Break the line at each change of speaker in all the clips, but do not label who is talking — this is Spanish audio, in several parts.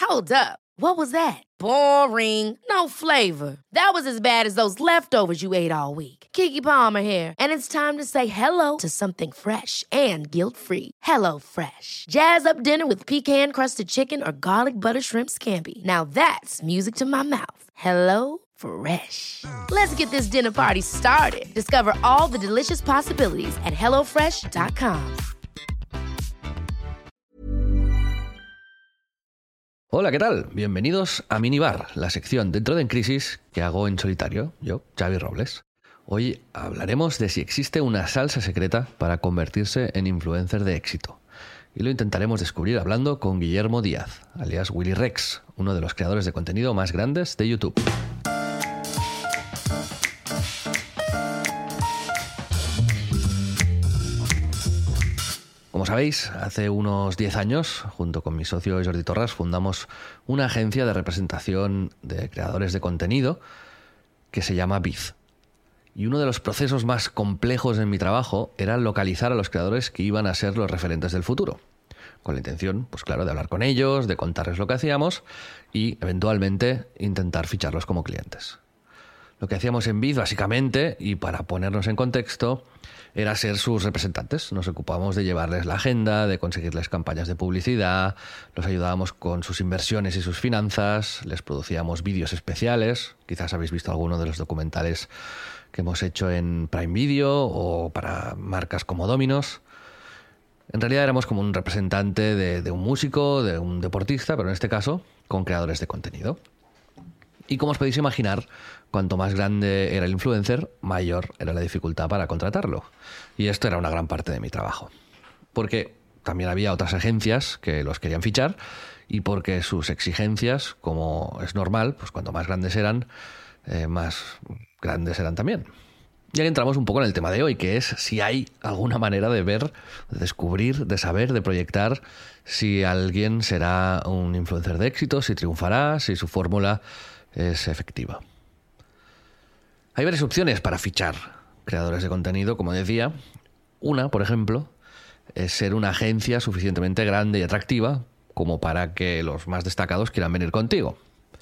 Hold up. What was that? Boring. No flavor. That was as bad as those leftovers you ate all week. Keke Palmer here, and it's time to say hello to something fresh and guilt-free. Hello Fresh. Jazz up dinner with pecan-crusted chicken or garlic butter shrimp scampi. Now that's music to my mouth. Hello Fresh. Let's get this dinner party started. Discover all the delicious possibilities at hellofresh.com.
Hola, ¿qué tal? Bienvenidos a Minibar, la sección dentro de En Crisis que hago en solitario, yo, Xavi Robles. Hoy hablaremos de si existe una salsa secreta para convertirse en influencer de éxito. Y lo intentaremos descubrir hablando con Guillermo Díaz, alias Willy Rex, uno de los creadores de contenido más grandes de YouTube. Como sabéis, hace unos 10 años, junto con mi socio Jordi Torras, fundamos una agencia de representación de creadores de contenido que se llama Biz. Y uno de los procesos más complejos en mi trabajo era localizar a los creadores que iban a ser los referentes del futuro. Con la intención, pues claro, de hablar con ellos, de contarles lo que hacíamos y, eventualmente, intentar ficharlos como clientes. Lo que hacíamos en Biz, básicamente, y para ponernos en contexto, era ser sus representantes. Nos ocupábamos de llevarles la agenda, de conseguirles campañas de publicidad, los ayudábamos con sus inversiones y sus finanzas, les producíamos vídeos especiales. Quizás habéis visto alguno de los documentales que hemos hecho en Prime Video o para marcas como Domino's. En realidad éramos como un representante de un músico, de un deportista, pero en este caso con creadores de contenido. Y como os podéis imaginar, cuanto más grande era el influencer, mayor era la dificultad para contratarlo. Y esto era una gran parte de mi trabajo. Porque también había otras agencias que los querían fichar y porque sus exigencias, como es normal, pues cuanto más grandes eran, más grandes eran también. Y ahí entramos un poco en el tema de hoy, que es si hay alguna manera de ver, de descubrir, de saber, de proyectar si alguien será un influencer de éxito, si triunfará, si su fórmula es efectiva. Hay varias opciones para fichar creadores de contenido, como decía. Una, por ejemplo, es ser una agencia suficientemente grande y atractiva como para que los más destacados quieran venir contigo.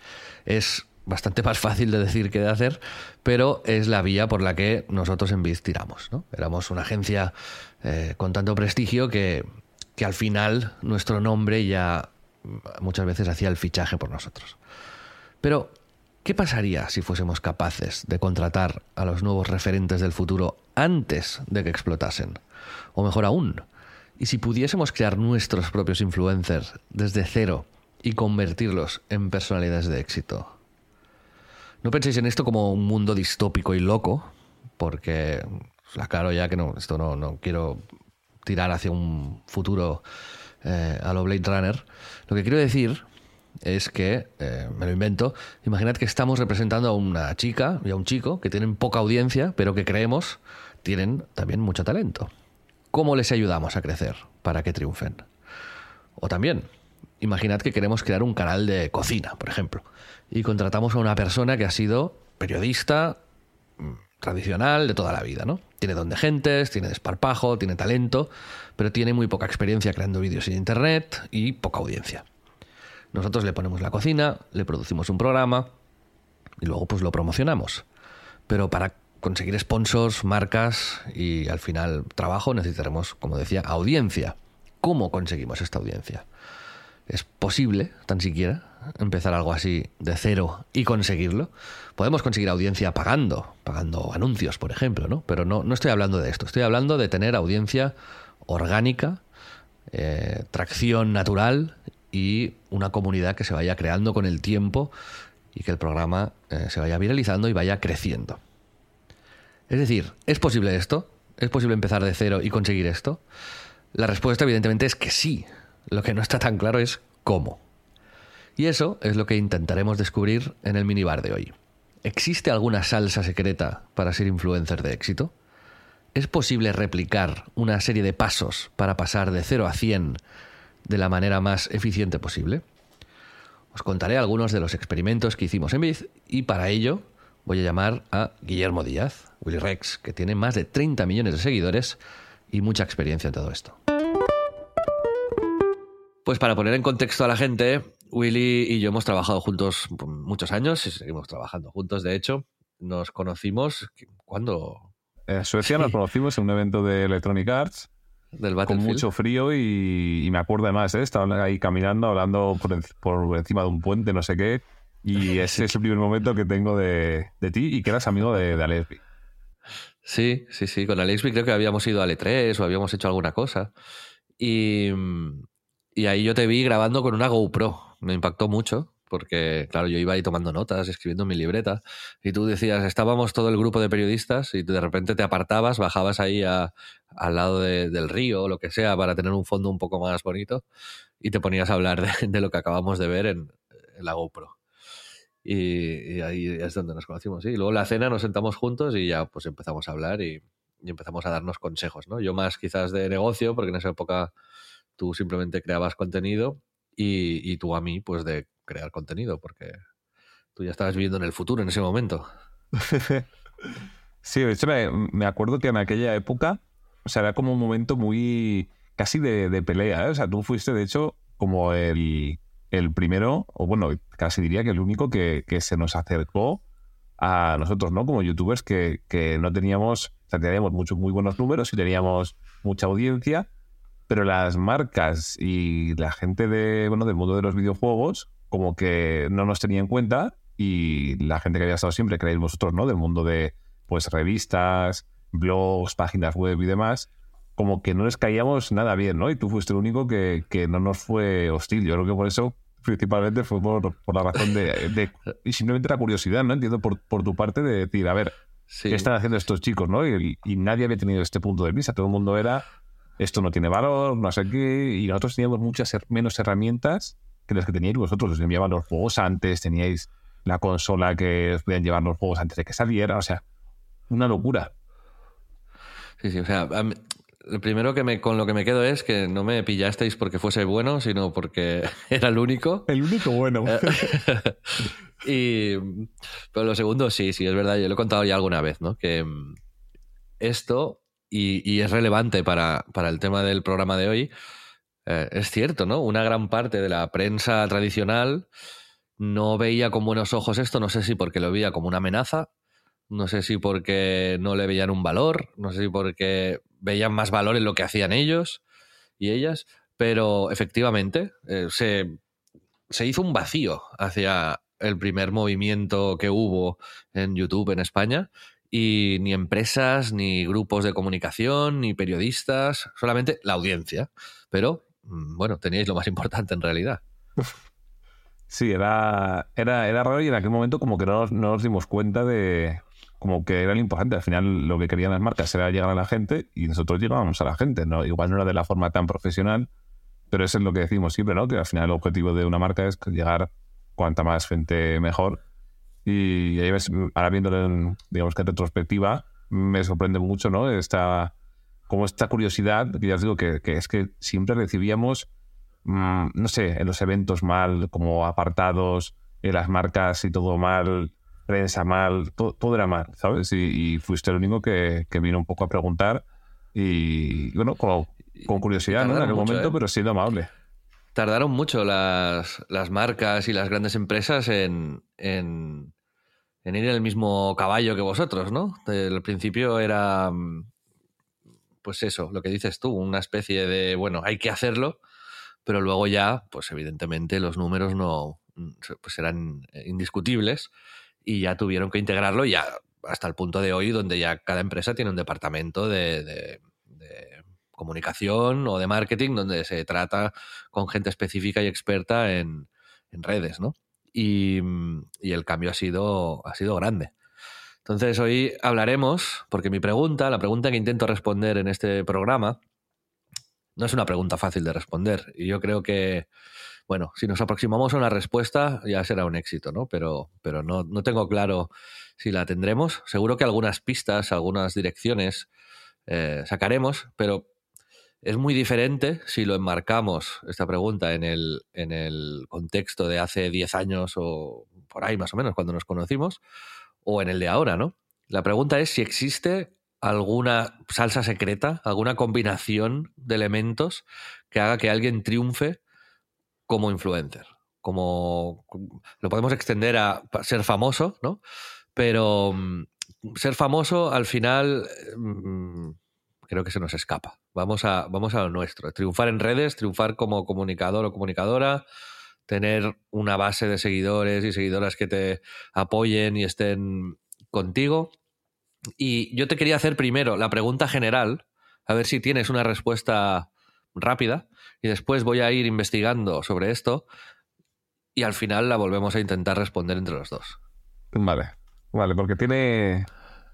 Es bastante más fácil de decir que de hacer, pero es la vía por la que nosotros en Biz tiramos, ¿no? Éramos una agencia con tanto prestigio que al final nuestro nombre ya muchas veces hacía el fichaje por nosotros. Pero, ¿qué pasaría si fuésemos capaces de contratar a los nuevos referentes del futuro antes de que explotasen? O mejor aún, ¿y si pudiésemos crear nuestros propios influencers desde cero y convertirlos en personalidades de éxito? No penséis en esto como un mundo distópico y loco, porque os aclaro ya que no quiero tirar hacia un futuro a lo Blade Runner. Lo que quiero decir es que, me lo invento, imaginad que estamos representando a una chica y a un chico que tienen poca audiencia, pero que creemos tienen también mucho talento. ¿Cómo les ayudamos a crecer para que triunfen? O también, imaginad que queremos crear un canal de cocina, por ejemplo, y contratamos a una persona que ha sido periodista tradicional de toda la vida, ¿no? Tiene don de gentes, tiene desparpajo, tiene talento, pero tiene muy poca experiencia creando vídeos en internet y poca audiencia. Nosotros le ponemos la cocina, le producimos un programa y luego pues lo promocionamos. Pero para conseguir sponsors, marcas y al final trabajo necesitaremos, como decía, audiencia. ¿Cómo conseguimos esta audiencia? ¿Es posible, tan siquiera, empezar algo así de cero y conseguirlo? Podemos conseguir audiencia pagando anuncios, por ejemplo, ¿no? Pero no estoy hablando de esto. Estoy hablando de tener audiencia orgánica, tracción natural y una comunidad que se vaya creando con el tiempo y que el programa se vaya viralizando y vaya creciendo. Es decir, ¿es posible esto? ¿Es posible empezar de cero y conseguir esto? La respuesta evidentemente es que sí. Lo que no está tan claro es cómo. Y eso es lo que intentaremos descubrir en el minibar de hoy. ¿Existe alguna salsa secreta para ser influencer de éxito? ¿Es posible replicar una serie de pasos para pasar de 0 a 100 de la manera más eficiente posible? Os contaré algunos de los experimentos que hicimos en Biz y para ello voy a llamar a Guillermo Díaz, Willy Rex, que tiene más de 30 millones de seguidores y mucha experiencia en todo esto. Pues para poner en contexto a la gente, Willy y yo hemos trabajado juntos muchos años y seguimos trabajando juntos. De hecho, nos conocimos, ¿cuándo?
En Suecia nos conocimos en un evento de Electronic Arts
Del
con
Battlefield.
mucho frío y me acuerdo además, estaba ahí caminando, hablando por encima de un puente, no sé qué, y ese es el primer momento que tengo de ti y que eras amigo de Alesbi.
Sí. Con Alexby creo que habíamos ido al E3 o habíamos hecho alguna cosa. Y ahí yo te vi grabando con una GoPro. Me impactó mucho porque, claro, yo iba ahí tomando notas, escribiendo en mi libreta. Y tú decías, estábamos todo el grupo de periodistas y de repente te apartabas, bajabas ahí al lado del río o lo que sea para tener un fondo un poco más bonito y te ponías a hablar de lo que acabamos de ver en la GoPro. Y ahí es donde nos conocimos, sí. Y luego en la cena nos sentamos juntos y ya pues empezamos a hablar y empezamos a darnos consejos, ¿no? Yo más quizás de negocio, porque en esa época tú simplemente creabas contenido y tú a mí pues de crear contenido, porque tú ya estabas viviendo en el futuro en ese momento.
Sí, de hecho me acuerdo que en aquella época, o sea, era como un momento muy casi de pelea, ¿eh? O sea, tú fuiste de hecho como el primero, o bueno, casi diría que el único que se nos acercó a nosotros, ¿no? Como youtubers que no teníamos, o sea, teníamos muy buenos números y teníamos mucha audiencia, pero las marcas y la gente del mundo de los videojuegos como que no nos tenía en cuenta, y la gente que había estado siempre, creéis vosotros, ¿no? Del mundo de pues revistas, blogs, páginas web y demás, como que no les caíamos nada bien, ¿no? Y tú fuiste el único que no nos fue hostil. Yo creo que por eso principalmente fue por la razón y simplemente la curiosidad, ¿no? Entiendo por tu parte de decir, a ver,
Sí.
¿qué están haciendo estos chicos, no? Y nadie había tenido este punto de vista. Todo el mundo era, esto no tiene valor, no sé qué, y nosotros teníamos muchas menos herramientas que las que teníais vosotros. Os enviaban los juegos antes, teníais la consola que os podían llevar los juegos antes de que saliera, o sea, una locura.
Sí, o sea, lo primero con lo que me quedo es que no me pillasteis porque fuese bueno, sino porque era el único.
El único bueno.
Pero lo segundo, sí, es verdad, yo lo he contado ya alguna vez, ¿no? Que esto, y es relevante para el tema del programa de hoy, es cierto, ¿no? Una gran parte de la prensa tradicional no veía con buenos ojos esto, no sé si porque lo veía como una amenaza, no sé si porque no le veían un valor, no sé si porque veían más valor en lo que hacían ellos y ellas, pero efectivamente se hizo un vacío hacia el primer movimiento que hubo en YouTube en España, y ni empresas, ni grupos de comunicación, ni periodistas, solamente la audiencia. Pero, bueno, teníais lo más importante en realidad.
Sí, era raro, y en aquel momento como que no nos dimos cuenta de como que era lo importante. Al final lo que querían las marcas era llegar a la gente y nosotros llegábamos a la gente, ¿no? Igual no era de la forma tan profesional, pero eso es lo que decimos siempre, ¿no? Que al final el objetivo de una marca es llegar cuanta más gente mejor. Y ahí ves, ahora viéndolo digamos que en retrospectiva, me sorprende mucho, ¿no? Esta curiosidad, que ya os digo que es que siempre recibíamos, no sé, en los eventos mal, como apartados, en las marcas y todo mal, prensa mal, todo era mal, ¿sabes? Y fuiste el único que vino un poco a preguntar y bueno, con curiosidad, ¿no? En aquel momento, pero siendo amable.
Tardaron mucho las marcas y las grandes empresas en ir en el mismo caballo que vosotros, ¿no? Al principio era, pues eso, lo que dices tú, una especie de, bueno, hay que hacerlo, pero luego ya, pues evidentemente los números no, pues eran indiscutibles y ya tuvieron que integrarlo, ya hasta el punto de hoy donde ya cada empresa tiene un departamento de comunicación o de marketing donde se trata con gente específica y experta en redes, ¿no? Y el cambio ha sido grande. Entonces hoy hablaremos, porque la pregunta que intento responder en este programa no es una pregunta fácil de responder, y yo creo que, bueno, si nos aproximamos a una respuesta ya será un éxito, ¿no? Pero no tengo claro si la tendremos. Seguro que algunas pistas, algunas direcciones sacaremos, pero es muy diferente si lo enmarcamos, esta pregunta, en el contexto de hace 10 años o por ahí más o menos, cuando nos conocimos, o en el de ahora, ¿no? La pregunta es si existe alguna salsa secreta, alguna combinación de elementos que haga que alguien triunfe como influencer, lo podemos extender a ser famoso, ¿no? Pero ser famoso al final creo que se nos escapa. Vamos a lo nuestro. Triunfar en redes, triunfar como comunicador o comunicadora, tener una base de seguidores y seguidoras que te apoyen y estén contigo. Y yo te quería hacer primero la pregunta general, a ver si tienes una respuesta rápida, y después voy a ir investigando sobre esto y al final la volvemos a intentar responder entre los dos.
Vale, porque tiene...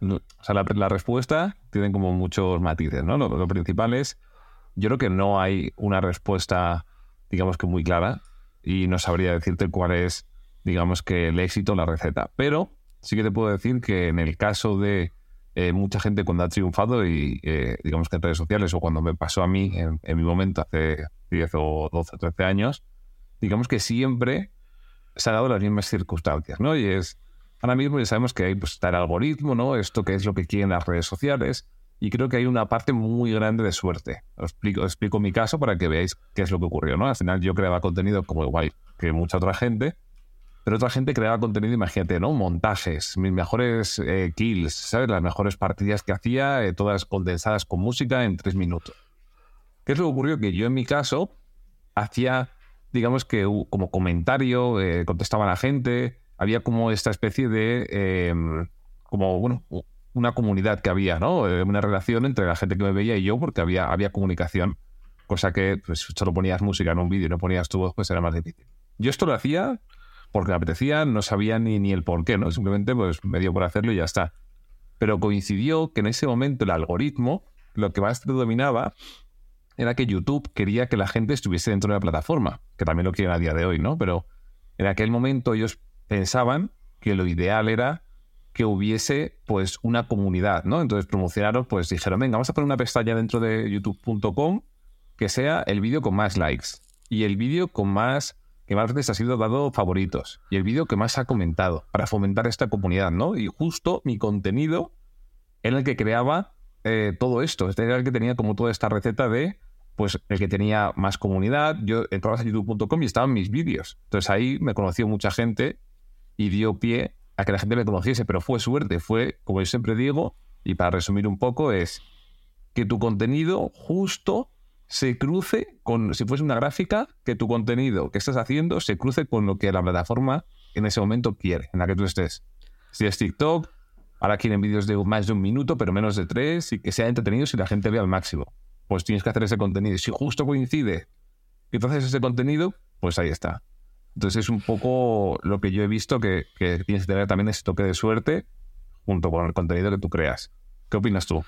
O sea, la respuesta tiene como muchos matices, ¿no? Lo principal es, yo creo que no hay una respuesta, digamos que muy clara, y no sabría decirte cuál es, digamos que el éxito, la receta. Pero sí que te puedo decir que en el caso de mucha gente cuando ha triunfado y digamos que en redes sociales, o cuando me pasó a mí en mi momento hace 10 o 12 o 13 años, digamos que siempre se han dado las mismas circunstancias, ¿no? Y es, ahora mismo ya sabemos que ahí pues, está el algoritmo, ¿no? Esto que es lo que quieren las redes sociales, y creo que hay una parte muy grande de suerte. Os explico mi caso para que veáis qué es lo que ocurrió, ¿no? Al final yo creaba contenido como igual que mucha otra gente, pero otra gente creaba contenido, imagínate, ¿no? Montajes, mis mejores kills, ¿sabes? Las mejores partidas que hacía, todas condensadas con música en 3 minutos. ¿Qué es lo que ocurrió? Que yo en mi caso hacía, digamos que como comentario, contestaba a la gente, había como esta especie de, como, bueno, una comunidad que había, ¿no? Una relación entre la gente que me veía y yo, porque había comunicación, cosa que pues, solo ponías música en un vídeo y no ponías tu voz, pues era más difícil. Yo esto lo hacía porque me apetecía, no sabía ni el por qué, ¿no? Simplemente pues me dio por hacerlo y ya está. Pero coincidió que en ese momento el algoritmo, lo que más predominaba era que YouTube quería que la gente estuviese dentro de la plataforma, que también lo quieren a día de hoy, ¿no? Pero en aquel momento ellos pensaban que lo ideal era que hubiese pues una comunidad, ¿no? Entonces promocionaron, pues dijeron, venga, vamos a poner una pestaña dentro de youtube.com que sea el vídeo con más likes y el vídeo que más veces ha sido dado favoritos y el vídeo que más ha comentado para fomentar esta comunidad, ¿no? Y justo mi contenido era el que creaba todo esto. Este era el que tenía como toda esta receta de, pues, el que tenía más comunidad. Yo entraba a youtube.com y estaban mis vídeos. Entonces ahí me conoció mucha gente y dio pie a que la gente me conociese, pero fue suerte. Fue, como yo siempre digo, y para resumir un poco, es que tu contenido justo se cruce con, si fuese una gráfica, que tu contenido que estás haciendo se cruce con lo que la plataforma en ese momento quiere, en la que tú estés. Si es TikTok, ahora quieren vídeos de más de 1 minuto, pero menos de 3, y que sean entretenidos y la gente vea al máximo. Pues tienes que hacer ese contenido. Si justo coincide y tú haces ese contenido, pues ahí está. Entonces es un poco lo que yo he visto, que tienes que tener también ese toque de suerte junto con el contenido que tú creas. ¿Qué opinas tú?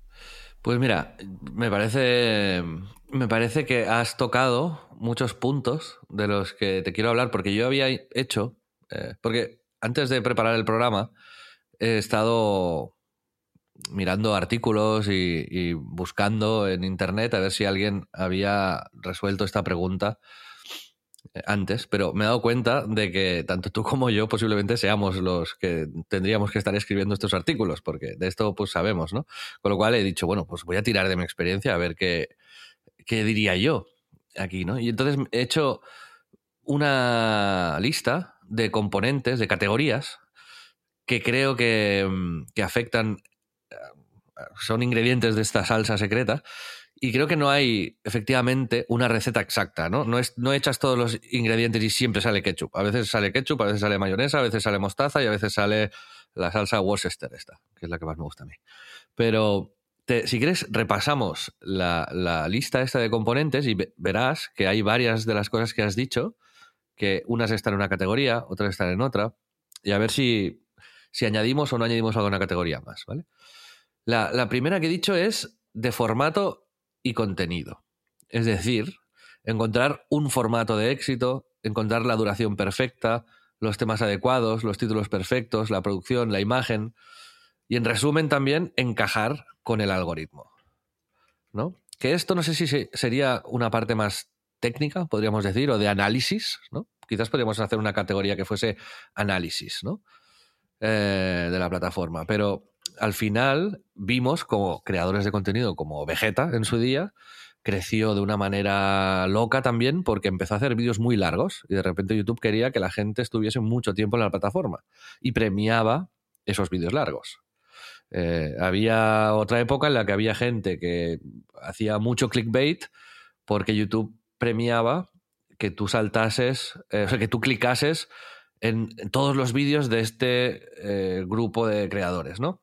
Pues mira, me parece que has tocado muchos puntos de los que te quiero hablar, porque yo había hecho, porque antes de preparar el programa he estado mirando artículos y buscando en internet a ver si alguien había resuelto esta pregunta antes, pero me he dado cuenta de que tanto tú como yo posiblemente seamos los que tendríamos que estar escribiendo estos artículos, porque de esto pues sabemos, ¿no? Con lo cual he dicho, bueno, pues voy a tirar de mi experiencia a ver qué diría yo aquí, ¿no? Y entonces he hecho una lista de componentes, de categorías que creo que afectan, son ingredientes de esta salsa secreta. Y creo que no hay, efectivamente, una receta exacta, ¿no? No echas todos los ingredientes y siempre sale ketchup. A veces sale ketchup, a veces sale mayonesa, a veces sale mostaza y a veces sale la salsa Worcester esta, que es la que más me gusta a mí. Pero si quieres, repasamos la lista esta de componentes y verás que hay varias de las cosas que has dicho, que unas están en una categoría, otras están en otra, y a ver si añadimos o no añadimos alguna categoría más, ¿vale? La primera que he dicho es de formato y contenido. Es decir, encontrar un formato de éxito, encontrar la duración perfecta, los temas adecuados, los títulos perfectos, la producción, la imagen, y en resumen también encajar con el algoritmo, ¿no? Que esto no sé si sería una parte más técnica, podríamos decir, o de análisis, ¿no? Quizás podríamos hacer una categoría que fuese análisis, ¿no? De la plataforma, pero al final vimos como creadores de contenido como Vegeta en su día creció de una manera loca también porque empezó a hacer vídeos muy largos y de repente YouTube quería que la gente estuviese mucho tiempo en la plataforma y premiaba esos vídeos largos. Había otra época en la que había gente que hacía mucho clickbait porque YouTube premiaba que tú saltases, o sea, que tú clicases en todos los vídeos de este grupo de creadores, ¿no?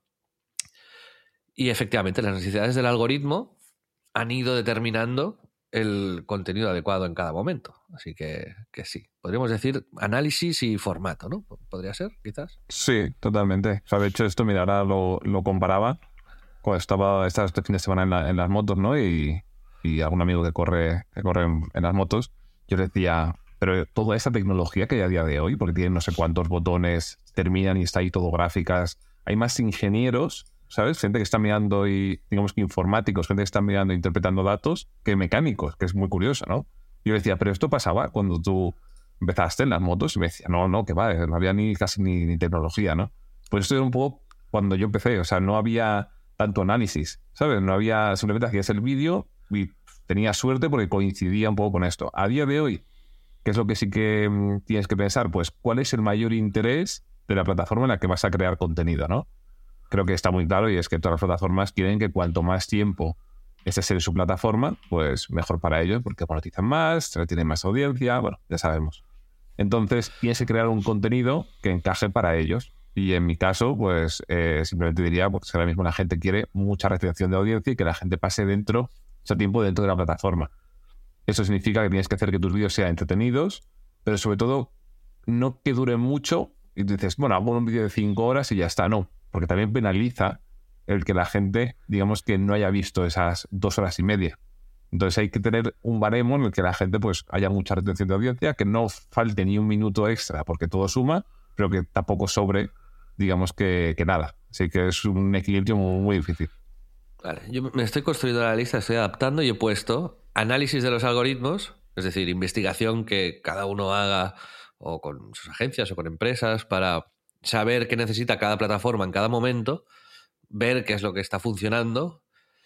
Y efectivamente las necesidades del algoritmo han ido determinando el contenido adecuado en cada momento. Así que sí, podríamos decir análisis y formato, ¿no? ¿Podría ser, quizás?
Sí, totalmente. O sea, de hecho, esto, mira, ahora lo comparaba cuando estaba este fin de semana en las motos, ¿no? Y algún amigo que corre en las motos, yo le decía, pero toda esa tecnología que hay a día de hoy, porque tiene no sé cuántos botones, terminan y está ahí todo gráficas, hay más ingenieros, ¿sabes? Gente que está mirando y, digamos que informáticos, gente que está mirando e interpretando datos, que mecánicos, que es muy curioso, ¿no? Yo le decía, pero esto pasaba cuando tú empezaste en las motos, y me decía, no, que va, no había casi ni tecnología, ¿no? Pues esto era un poco cuando yo empecé, o sea, no había tanto análisis, ¿sabes? No había, simplemente hacías el vídeo y tenías suerte porque coincidía un poco con esto. A día de hoy, ¿qué es lo que sí que tienes que pensar? Pues, ¿cuál es el mayor interés de la plataforma en la que vas a crear contenido, ¿no? Creo que está muy claro y es que todas las plataformas quieren que cuanto más tiempo estés en su plataforma, pues mejor para ellos, porque monetizan más, tienen más audiencia, bueno, ya sabemos. Entonces, tienes que crear un contenido que encaje para ellos. Y en mi caso, pues simplemente diría porque ahora mismo la gente quiere mucha retención de audiencia y que la gente pase ese tiempo dentro de la plataforma. Eso significa que tienes que hacer que tus vídeos sean entretenidos, pero sobre todo no que duren mucho y dices, bueno, hago un vídeo de 5 horas y ya está. No, porque también penaliza el que la gente, digamos, que no haya visto esas 2 horas y media. Entonces hay que tener un baremo en el que la gente pues haya mucha retención de audiencia, que no falte ni un minuto extra porque todo suma, pero que tampoco sobre, digamos, que nada. Así que es un equilibrio muy, muy difícil.
Vale, yo me estoy construyendo la lista, estoy adaptando y he puesto análisis de los algoritmos, es decir, investigación que cada uno haga o con sus agencias o con empresas para saber qué necesita cada plataforma en cada momento, ver qué es lo que está funcionando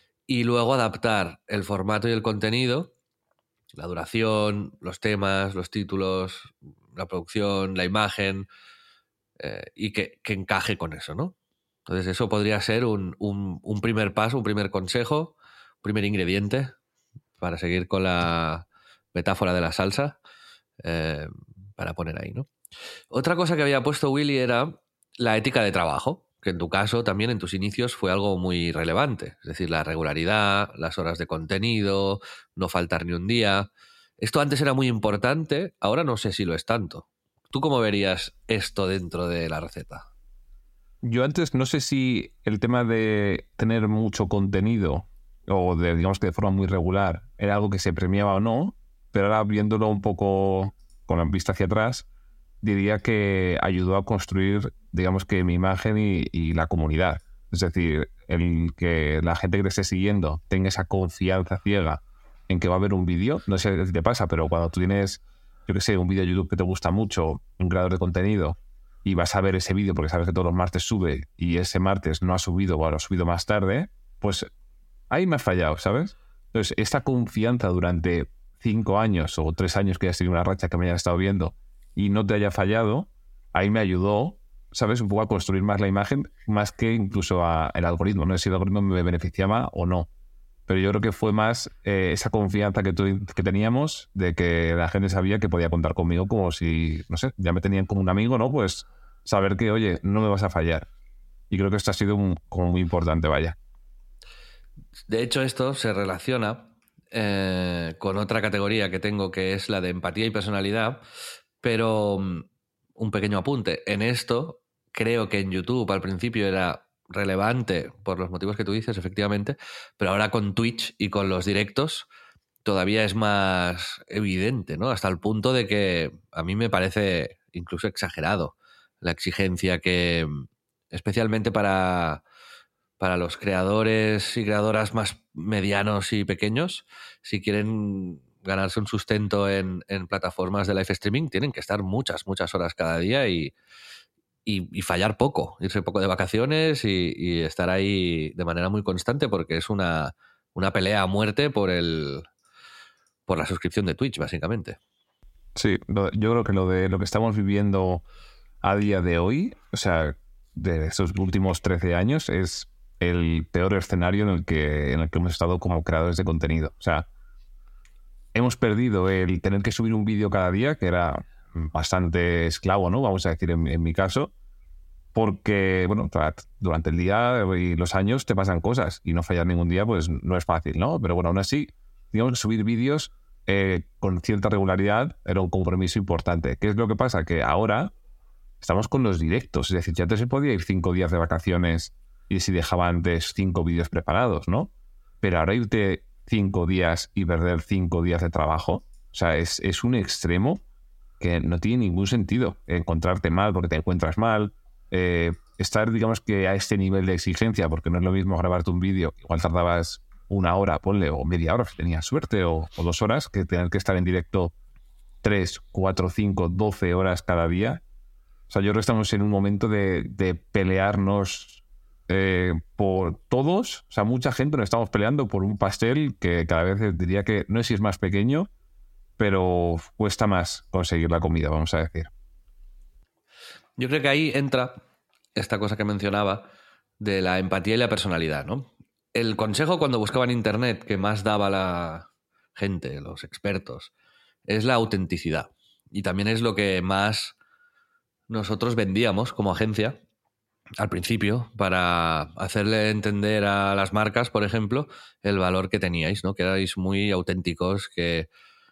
y luego adaptar el formato y el contenido, la duración, los temas, los títulos, la producción, la imagen, y que encaje con eso, ¿no? Entonces eso podría ser un primer paso, un primer consejo, un primer ingrediente para seguir con la metáfora de la salsa, para poner ahí, ¿no? Otra cosa que había puesto Willy era la ética de trabajo, que en tu caso también en tus inicios fue algo muy relevante, es decir, la regularidad, las horas de contenido, no faltar ni un día. Esto antes era muy importante, ahora no sé si lo es tanto. ¿Tú cómo verías esto dentro de la receta?
Yo antes no sé si el tema de tener mucho contenido o de, digamos que de forma muy regular, era algo que se premiaba o no, pero ahora viéndolo un poco con la vista hacia atrás, diría que ayudó a construir, digamos que mi imagen y la comunidad. Es decir, el que la gente que te esté siguiendo tenga esa confianza ciega en que va a haber un vídeo, no sé si te pasa, pero cuando tú tienes, yo qué sé, un vídeo de YouTube que te gusta mucho, un creador de contenido, y vas a ver ese vídeo porque sabes que todos los martes sube y ese martes no ha subido o lo ha subido más tarde, pues ahí me has fallado, ¿sabes? Entonces, esta confianza durante 5 años o 3 años que hayas tenido una racha que me hayas estado viendo y no te haya fallado, ahí me ayudó, ¿sabes? Un poco a construir más la imagen, más que incluso el algoritmo. No sé si el algoritmo me beneficiaba o no, pero yo creo que fue más esa confianza que teníamos de que la gente sabía que podía contar conmigo como si, no sé, ya me tenían como un amigo, ¿no? Pues saber que, oye, no me vas a fallar. Y creo que esto ha sido como muy importante, vaya.
De hecho, esto se relaciona con otra categoría que tengo, que es la de empatía y personalidad, pero un pequeño apunte. En esto, creo que en YouTube al principio era relevante por los motivos que tú dices, efectivamente, pero ahora con Twitch y con los directos todavía es más evidente, ¿no? Hasta el punto de que a mí me parece incluso exagerado la exigencia que, especialmente para los creadores y creadoras más medianos y pequeños, si quieren ganarse un sustento en plataformas de live streaming, tienen que estar muchas horas cada día y fallar poco, irse poco de vacaciones y estar ahí de manera muy constante porque es una una pelea a muerte por la suscripción de Twitch, básicamente.
Sí, yo creo que lo que estamos viviendo a día de hoy, o sea, de estos últimos 13 años, es el peor escenario en el que hemos estado como creadores de contenido. O sea, hemos perdido el tener que subir un vídeo cada día, que era bastante esclavo, ¿no? Vamos a decir en mi caso, porque, bueno, durante el día y los años te pasan cosas y no fallar ningún día, pues no es fácil, ¿no? Pero bueno, aún así, digamos que subir vídeos con cierta regularidad era un compromiso importante. ¿Qué es lo que pasa? Que ahora estamos con los directos, es decir, ya antes se podía ir 5 días de vacaciones y si dejaba antes 5 vídeos preparados, ¿no? Pero ahora irte 5 días y perder 5 días de trabajo, o sea, es un extremo que no tiene ningún sentido. Encontrarte mal porque te encuentras mal, estar, digamos que a este nivel de exigencia, porque no es lo mismo grabarte un vídeo, igual tardabas 1 hora, ponle, o media hora si tenías suerte, o 2 horas, que tener que estar en directo 3, 4, 5, 12 horas cada día. O sea, yo creo que estamos en un momento de pelearnos por todos. O sea, mucha gente nos estamos peleando por un pastel que cada vez diría que no sé si es más pequeño, pero cuesta más conseguir la comida, vamos a decir.
Yo creo que ahí entra esta cosa que mencionaba de la empatía y la personalidad, ¿no? El consejo cuando buscaba en internet que más daba la gente, los expertos, es la autenticidad. Y también es lo que más nosotros vendíamos como agencia al principio para hacerle entender a las marcas, por ejemplo, el valor que teníais, ¿no? Que erais muy auténticos, que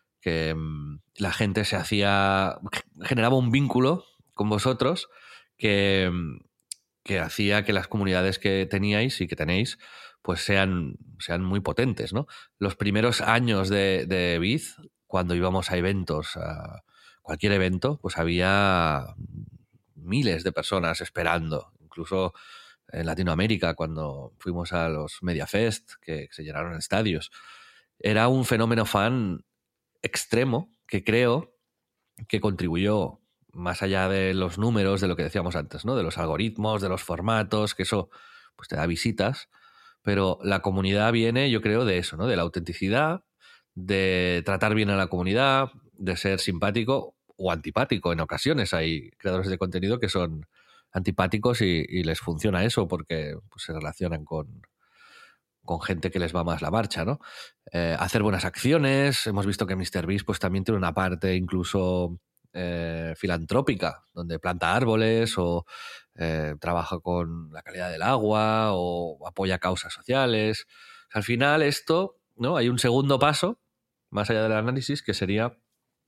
la gente generaba un vínculo con vosotros que hacía que las comunidades que teníais y que tenéis pues sean muy potentes, ¿no? Los primeros años de Biz, cuando íbamos a eventos, a cualquier evento, pues había miles de personas esperando. Incluso en Latinoamérica, cuando fuimos a los MediaFest, que se llenaron estadios. Era un fenómeno fan extremo que creo que contribuyó más allá de los números, de lo que decíamos antes, ¿no? De los algoritmos, de los formatos, que eso pues te da visitas, pero la comunidad viene, yo creo, de eso, ¿no? De la autenticidad, de tratar bien a la comunidad, de ser simpático o antipático. En ocasiones hay creadores de contenido que son antipáticos y les funciona eso porque pues, se relacionan con gente que les va más la marcha, ¿no? Hacer buenas acciones. Hemos visto que MrBeast pues, también tiene una parte incluso filantrópica, donde planta árboles o trabaja con la calidad del agua o apoya causas sociales. O sea, al final esto, ¿no? Hay un segundo paso, más allá del análisis, que sería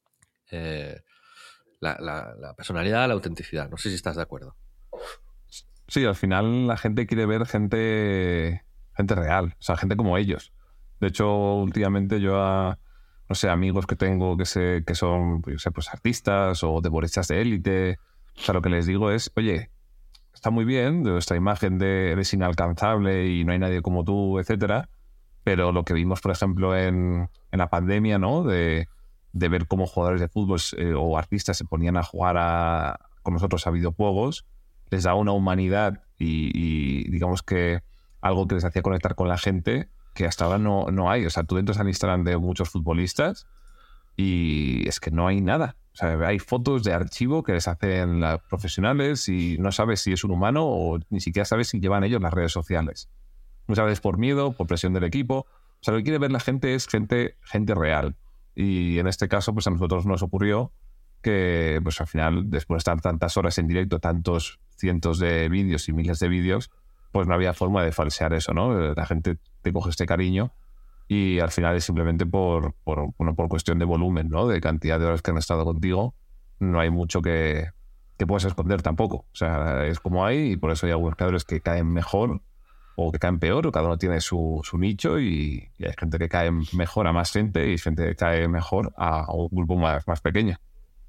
la personalidad, la autenticidad. No sé si estás de acuerdo.
Sí, al final la gente quiere ver gente real, o sea, gente como ellos. De hecho, últimamente yo no sé, amigos que tengo que son, yo sé, pues artistas o deportistas de élite, o sea, lo que les digo es, oye, está muy bien nuestra imagen de eres inalcanzable y no hay nadie como tú, etcétera, pero lo que vimos, por ejemplo, en la pandemia, ¿no? De ver cómo jugadores de fútbol o artistas se ponían a jugar con nosotros a videojuegos, les da una humanidad y digamos que algo que les hacía conectar con la gente que hasta ahora no hay. O sea, tú entras al Instagram de muchos futbolistas y es que no hay nada. O sea, hay fotos de archivo que les hacen los profesionales y no sabes si es un humano o ni siquiera sabes si llevan ellos las redes sociales. No sabes por miedo, por presión del equipo. O sea, lo que quiere ver la gente es gente real. Y en este caso, pues a nosotros nos ocurrió que pues al final, después de estar tantas horas en directo, tantos cientos de vídeos y miles de vídeos, pues no había forma de falsear eso, ¿no? La gente te coge este cariño y al final es simplemente por cuestión de volumen, ¿no? De cantidad de horas que han estado contigo, no hay mucho que puedas esconder tampoco. O sea, es como hay y por eso hay algunos creadores que caen mejor o que caen peor, o cada uno tiene su nicho y hay gente que cae mejor a más gente y gente que cae mejor a un grupo más pequeño.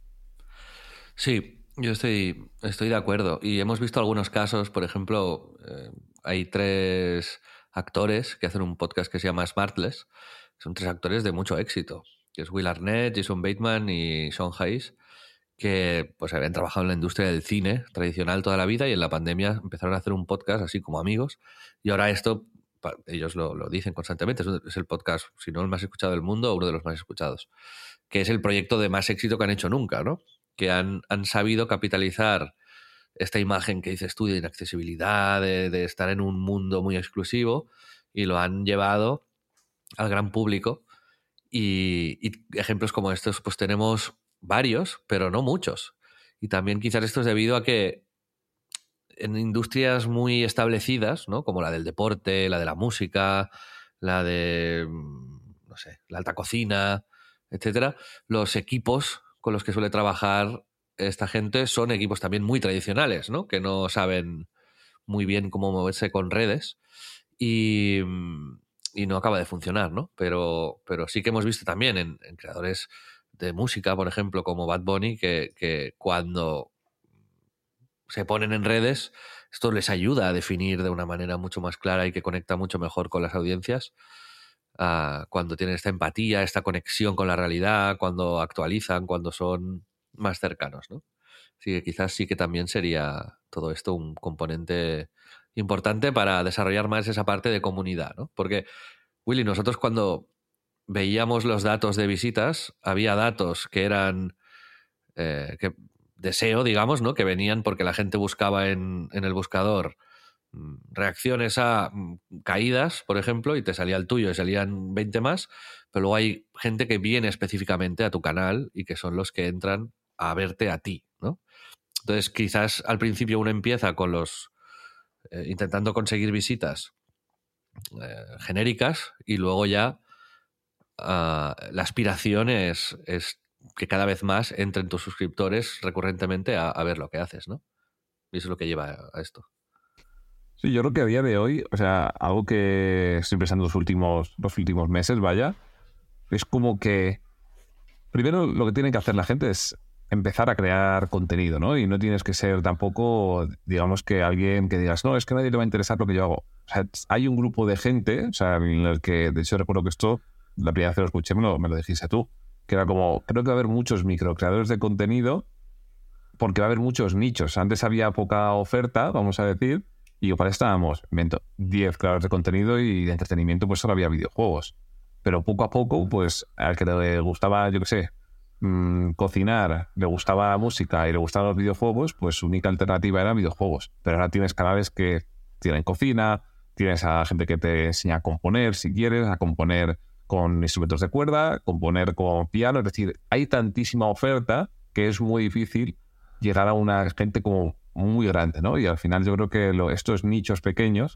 Sí, yo estoy de acuerdo. Y hemos visto algunos casos, por ejemplo, hay 3 actores que hacen un podcast que se llama Smartless. Son 3 actores de mucho éxito, que es Will Arnett, Jason Bateman y Sean Hayes, que pues habían trabajado en la industria del cine tradicional toda la vida y en la pandemia empezaron a hacer un podcast así como amigos. Y ahora esto ellos lo dicen constantemente, es el podcast, si no el más escuchado del mundo, uno de los más escuchados, que es el proyecto de más éxito que han hecho nunca, ¿no? Que han sabido capitalizar esta imagen que dices tú de inaccesibilidad, de estar en un mundo muy exclusivo, y lo han llevado al gran público. Y ejemplos como estos pues tenemos varios, pero no muchos. Y también quizás esto es debido a que en industrias muy establecidas, ¿no? Como la del deporte, la de la música, la de, no sé, la alta cocina, etcétera, los equipos con los que suele trabajar esta gente son equipos también muy tradicionales, ¿no? Que no saben muy bien cómo moverse con redes y no acaba de funcionar, ¿no? Pero sí que hemos visto también en creadores de música, por ejemplo, como Bad Bunny, que cuando se ponen en redes, esto les ayuda a definir de una manera mucho más clara y que conecta mucho mejor con las audiencias, cuando tienen esta empatía, esta conexión con la realidad, cuando actualizan, cuando son más cercanos, ¿no? Así que quizás sí que también sería todo esto un componente importante para desarrollar más esa parte de comunidad, ¿no? Porque, Willy, nosotros cuando veíamos los datos de visitas, había datos que eran de SEO, digamos, ¿no? Que venían porque la gente buscaba en el buscador reacciones a caídas, por ejemplo, y te salía el tuyo y salían 20 más, pero luego hay gente que viene específicamente a tu canal y que son los que entran a verte a ti, ¿no? Entonces, quizás al principio uno empieza con los intentando conseguir visitas genéricas y luego ya la aspiración es que cada vez más entren tus suscriptores recurrentemente a ver lo que haces, ¿no? Y eso es lo que lleva a esto.
Sí, yo creo que a día de hoy, o sea, algo que estoy pensando los últimos meses, vaya, es como que primero lo que tiene que hacer la gente es empezar a crear contenido, ¿no? Y no tienes que ser tampoco, digamos, que alguien que digas, no, es que a nadie le va a interesar lo que yo hago. O sea, hay un grupo de gente, o sea, en el que, de hecho, recuerdo que esto, la primera vez que lo escuché me lo dijiste tú, que era como, creo que va a haber muchos microcreadores de contenido porque va a haber muchos nichos. Antes había poca oferta, vamos a decir, y para estábamos, 10 creadores de contenido y de entretenimiento, pues solo había videojuegos. Pero poco a poco, pues al que le gustaba, yo qué sé, cocinar, le gustaba la música y le gustaban los videojuegos, pues su única alternativa eran videojuegos. Pero ahora tienes canales que tienen cocina, tienes a gente que te enseña a componer, si quieres, a componer con instrumentos de cuerda, componer con piano. Es decir, hay tantísima oferta que es muy difícil llegar a una gente como muy grande, ¿no? Y al final yo creo que estos nichos pequeños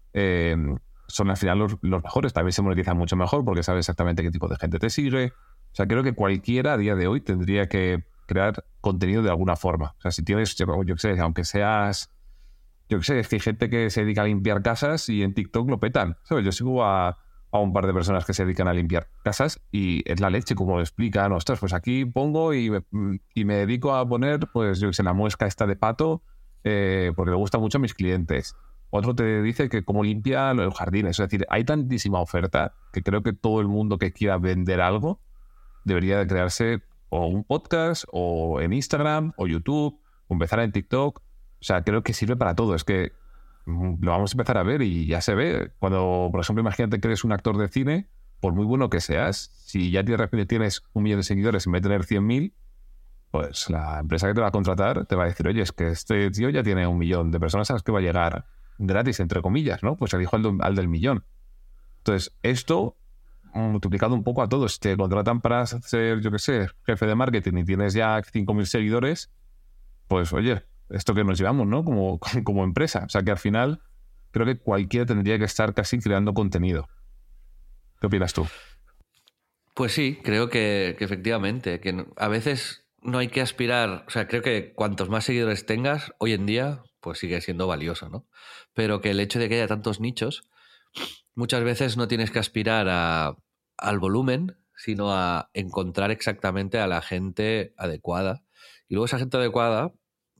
son al final los mejores. También se monetizan mucho mejor porque sabes exactamente qué tipo de gente te sigue. O sea, creo que cualquiera a día de hoy tendría que crear contenido de alguna forma. O sea, si tienes, yo qué sé, aunque seas... Yo qué sé, es que hay gente que se dedica a limpiar casas y en TikTok lo petan. ¿Sabes? Yo sigo a un par de personas que se dedican a limpiar casas y es la leche, como lo explican. Ostras, pues aquí pongo y me dedico a poner, pues yo qué sé, la muesca esta de pato porque me gusta mucho a mis clientes. Otro te dice que cómo limpia los jardines. Es decir, hay tantísima oferta que creo que todo el mundo que quiera vender algo debería de crearse o un podcast o en Instagram o YouTube o empezar en TikTok. O sea, creo que sirve para todo. Es que lo vamos a empezar a ver y ya se ve. Cuando, por ejemplo, imagínate que eres un actor de cine, por muy bueno que seas, si ya de repente tienes 1 millón de seguidores en vez de tener 100.000, pues la empresa que te va a contratar te va a decir, oye, es que este tío ya tiene 1 millón de personas a las que va a llegar gratis, entre comillas, ¿no? Pues elijo al del millón. Entonces, esto multiplicado un poco a todos. Si te contratan para ser, yo qué sé, jefe de marketing y tienes ya 5.000 seguidores, pues oye, esto que nos llevamos, ¿no? Como empresa. O sea que al final creo que cualquiera tendría que estar casi creando contenido. ¿Qué opinas tú?
Pues sí, creo que efectivamente, que a veces no hay que aspirar, o sea, creo que cuantos más seguidores tengas, hoy en día, pues sigue siendo valioso, ¿no? Pero que el hecho de que haya tantos nichos, muchas veces no tienes que aspirar al volumen, sino a encontrar exactamente a la gente adecuada. Y luego esa gente adecuada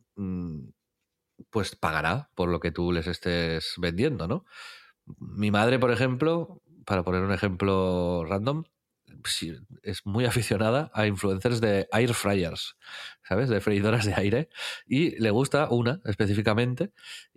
pues pagará por lo que tú les estés vendiendo, ¿no? Mi madre, por ejemplo, para poner un ejemplo random, sí, es muy aficionada a influencers de air fryers, ¿sabes? De freidoras de aire. Y le gusta una específicamente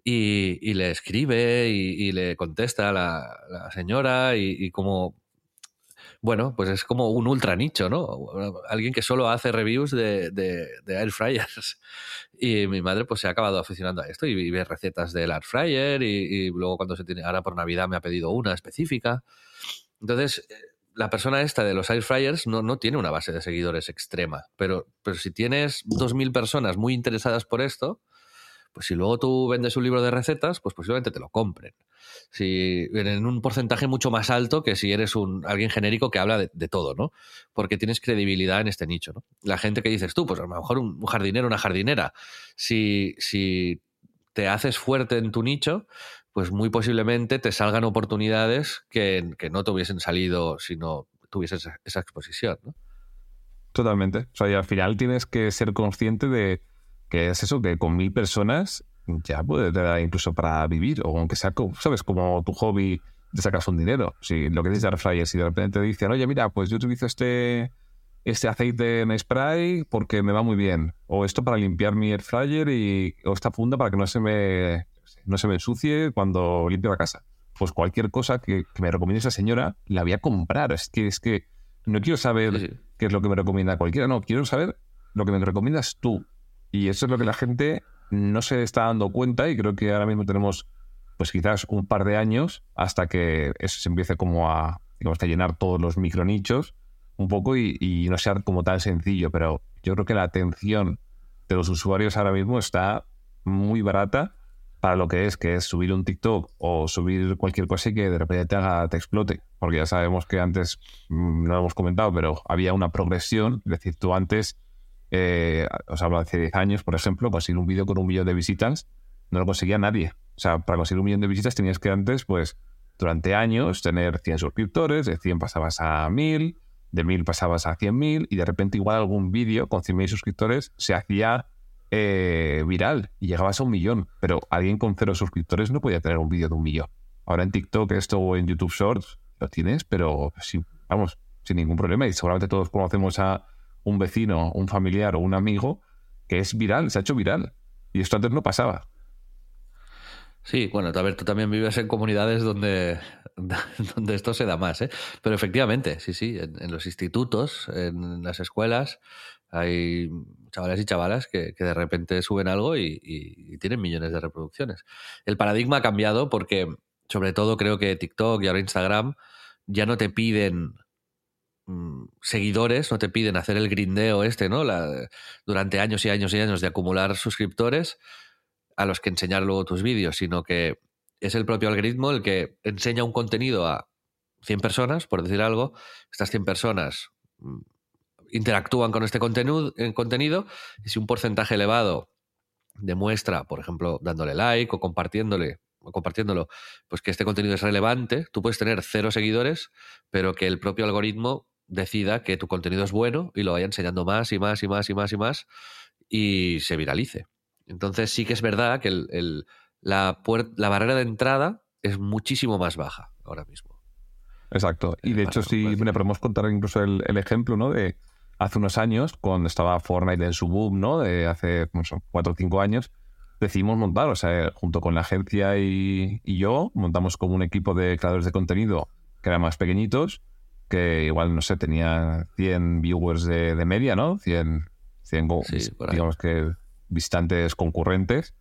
y le escribe y le contesta a la señora y como... Bueno, pues es como un ultra nicho, ¿no? Alguien que solo hace reviews de air fryers. Y mi madre pues se ha acabado aficionando a esto y ve recetas del air fryer y luego cuando ahora por Navidad me ha pedido una específica. Entonces, la persona esta de los air fryers no tiene una base de seguidores extrema, pero si tienes 2.000 personas muy interesadas por esto, pues si luego tú vendes un libro de recetas, pues posiblemente te lo compren. Si en un porcentaje mucho más alto que si eres alguien genérico que habla de todo, ¿no? Porque tienes credibilidad en este nicho, ¿no? La gente que dices tú, pues a lo mejor un jardinero, una jardinera, si te haces fuerte en tu nicho, pues muy posiblemente te salgan oportunidades que no te hubiesen salido si no tuvieses esa exposición, ¿no?
Totalmente. O sea, y al final tienes que ser consciente de que es eso, que con 1.000 personas ya puede dar incluso para vivir, o aunque sea, ¿sabes? Como tu hobby te sacas un dinero. Si lo que dices de air fryer, si de repente te dicen, oye, mira, pues yo utilizo este aceite en spray porque me va muy bien, o esto para limpiar mi air fryer o esta funda para que no se me ensucie cuando limpio la casa. Pues cualquier cosa que me recomiende esa señora, la voy a comprar. Es que no quiero saber qué es lo que me recomienda cualquiera, no, quiero saber lo que me recomiendas tú. Y eso es lo que la gente no se está dando cuenta, y creo que ahora mismo tenemos pues quizás un par de años hasta que eso se empiece como a llenar todos los micronichos un poco y no sea como tan sencillo. Pero yo creo que la atención de los usuarios ahora mismo está muy barata para lo que es subir un TikTok o subir cualquier cosa y que de repente te explote. Porque ya sabemos que antes, no lo hemos comentado, pero había una progresión. Es decir, tú antes, os hablo de hace 10 años, por ejemplo, conseguir un vídeo con 1 millón de visitas no lo conseguía nadie. O sea, para conseguir 1 millón de visitas tenías que antes, pues, durante años tener 100 suscriptores, de 100 pasabas a 1.000, de 1.000 pasabas a 100.000 y de repente igual algún vídeo con 100.000 suscriptores se hacía viral y llegabas a 1 millón. Pero alguien con 0 suscriptores no podía tener un vídeo de 1 millón. Ahora en TikTok esto o en YouTube Shorts lo tienes, pero sin ningún problema. Y seguramente todos conocemos a un vecino, un familiar o un amigo que es viral, se ha hecho viral. Y esto antes no pasaba.
Sí, bueno, a ver, tú también vives en comunidades donde esto se da más, ¿eh? Pero efectivamente, sí, en los institutos, en las escuelas, hay chavales y chavalas que de repente suben algo y tienen millones de reproducciones. El paradigma ha cambiado porque, sobre todo, creo que TikTok y ahora Instagram ya no te piden seguidores, no te piden hacer el grindeo ¿no? Durante años y años y años de acumular suscriptores a los que enseñar luego tus vídeos, sino que es el propio algoritmo el que enseña un contenido a 100 personas, por decir algo. Estas 100 personas interactúan con este contenido y si un porcentaje elevado demuestra, por ejemplo, dándole like o compartiéndolo, pues que este contenido es relevante, tú puedes tener 0 seguidores, pero que el propio algoritmo decida que tu contenido es bueno y lo vaya enseñando más y más y más y más y más y se viralice. Entonces sí que es verdad que la barrera de entrada es muchísimo más baja ahora mismo.
Exacto. Y de hecho sí, podemos contar incluso el ejemplo, ¿no? De hace unos años, cuando estaba Fortnite en su boom, ¿no? De hace 4 o 5 años, decidimos montar, o sea, junto con la agencia y yo, montamos como un equipo de creadores de contenido que eran más pequeñitos, que igual, no sé, tenía 100 viewers de media, ¿no? 100 digamos que visitantes concurrentes.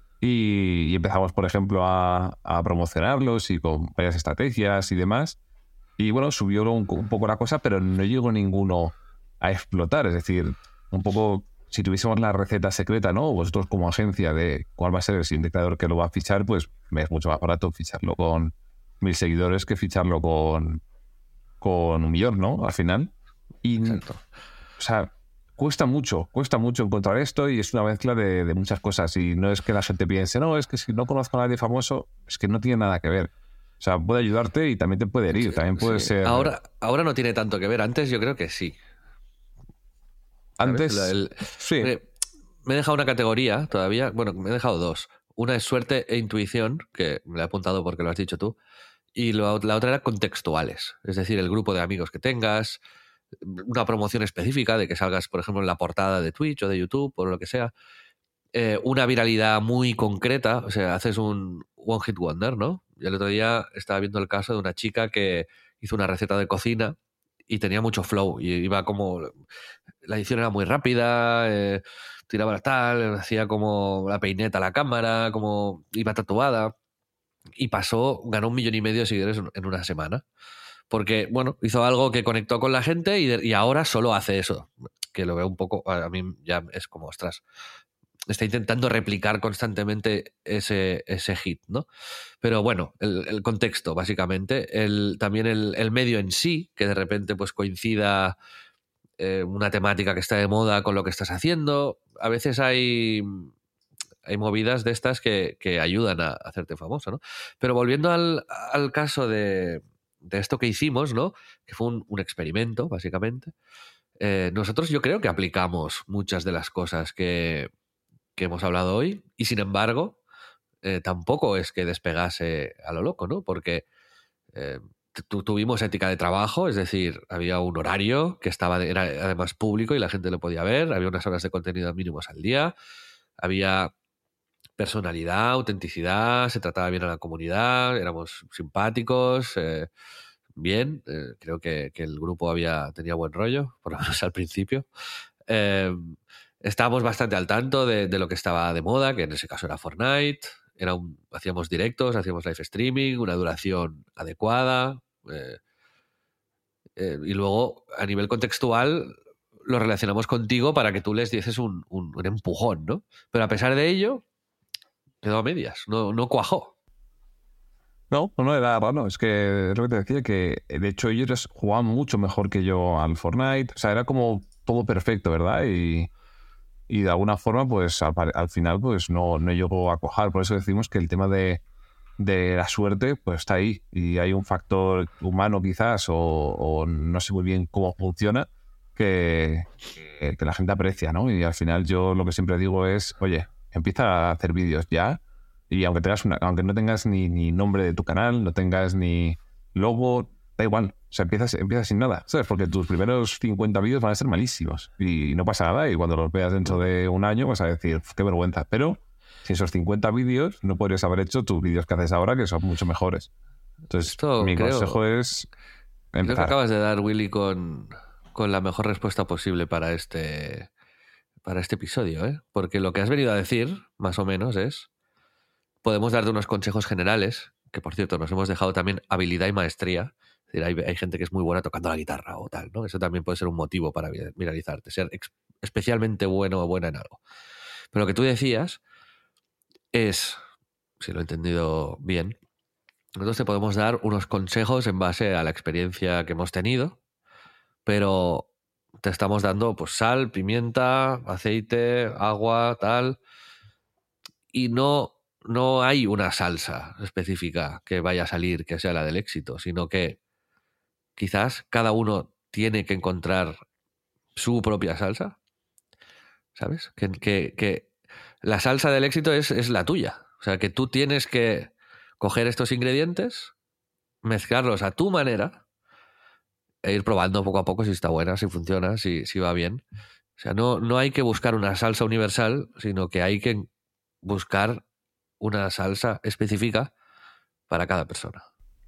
Y empezamos, por ejemplo, a promocionarlos y con varias estrategias y demás. Y bueno, subió un poco la cosa, pero no llegó ninguno a explotar. Es decir, un poco, si tuviésemos la receta secreta, ¿no? Vosotros como agencia de cuál va a ser el siguiente creador que lo va a fichar, pues me es mucho más barato ficharlo con 1.000 seguidores que ficharlo con 1 millón, ¿no? Al final. Y, exacto. O sea, cuesta mucho encontrar esto y es una mezcla de muchas cosas. Y no es que la gente piense, no, es que si no conozco a nadie famoso, es que no tiene nada que ver. O sea, puede ayudarte y también te puede herir. También puede ser...
Ahora no tiene tanto que ver. Antes yo creo que sí.
Antes...
Sí. Me he dejado una categoría todavía. Bueno, me he dejado 2. Una es suerte e intuición, que me la he apuntado porque lo has dicho tú. Y la otra era contextuales, es decir, el grupo de amigos que tengas, una promoción específica de que salgas, por ejemplo, en la portada de Twitch o de YouTube o lo que sea, una viralidad muy concreta, o sea, haces un One Hit Wonder, ¿no? Y el otro día estaba viendo el caso de una chica que hizo una receta de cocina y tenía mucho flow y iba como... La edición era muy rápida, tiraba tal, hacía como la peineta a la cámara, como iba tatuada y ganó 1,5 millones de seguidores en una semana. Porque, bueno, hizo algo que conectó con la gente y ahora solo hace eso. Que lo veo un poco, a mí ya es como, ostras, está intentando replicar constantemente ese hit, ¿no? Pero bueno, el contexto, básicamente, también el medio en sí, que de repente pues coincida una temática que está de moda con lo que estás haciendo. A veces hay movidas de estas que ayudan a hacerte famoso, ¿no? Pero volviendo al caso de esto que hicimos, ¿no? Que fue un experimento, básicamente. Nosotros yo creo que aplicamos muchas de las cosas que hemos hablado hoy y sin embargo tampoco es que despegase a lo loco, ¿no? Porque tuvimos ética de trabajo, es decir, había un horario que era además público y la gente lo podía ver, había unas horas de contenido mínimos al día, había personalidad, autenticidad, se trataba bien a la comunidad, éramos simpáticos, bien, creo que el grupo tenía buen rollo, por lo menos al principio. Estábamos bastante al tanto de lo que estaba de moda, que en ese caso era Fortnite, hacíamos directos, hacíamos live streaming, una duración adecuada, y luego a nivel contextual lo relacionamos contigo para que tú les dieses un empujón, ¿no? Pero a pesar de ello quedó a medias, no cuajó.
No, era raro. Es que es lo que te decía, que de hecho ellos jugaban mucho mejor que yo al Fortnite. O sea, era como todo perfecto, ¿verdad? Y de alguna forma, pues al final, pues no llegó a cuajar. Por eso decimos que el tema de la suerte, pues está ahí. Y hay un factor humano quizás, o no sé muy bien cómo funciona, que la gente aprecia, ¿no? Y al final yo lo que siempre digo es, oye, empieza a hacer vídeos ya. Y aunque no tengas ni nombre de tu canal, no tengas ni logo, da igual. O sea, empiezas sin nada, ¿sabes? Porque tus primeros 50 vídeos van a ser malísimos. Y no pasa nada. Y cuando los veas dentro de un año vas a decir, qué vergüenza. Pero si esos 50 vídeos no podrías haber hecho tus vídeos que haces ahora, que son mucho mejores. Entonces, mi consejo es empezar.
Creo que acabas de dar, Willy, con la mejor respuesta posible para este episodio, ¿eh? Porque lo que has venido a decir, más o menos, es... Podemos darte unos consejos generales, que por cierto nos hemos dejado también habilidad y maestría. Es decir, hay gente que es muy buena tocando la guitarra o tal, ¿no? Eso también puede ser un motivo para viralizarte, ser especialmente bueno o buena en algo. Pero lo que tú decías es, si lo he entendido bien, nosotros te podemos dar unos consejos en base a la experiencia que hemos tenido, pero te estamos dando pues sal, pimienta, aceite, agua, tal, y no hay una salsa específica que vaya a salir que sea la del éxito, sino que quizás cada uno tiene que encontrar su propia salsa, ¿sabes? Que la salsa del éxito es la tuya. O sea, que tú tienes que coger estos ingredientes, mezclarlos a tu manera e ir probando poco a poco si está buena, si funciona, si va bien. O sea, no hay que buscar una salsa universal, sino que hay que buscar una salsa específica para cada persona.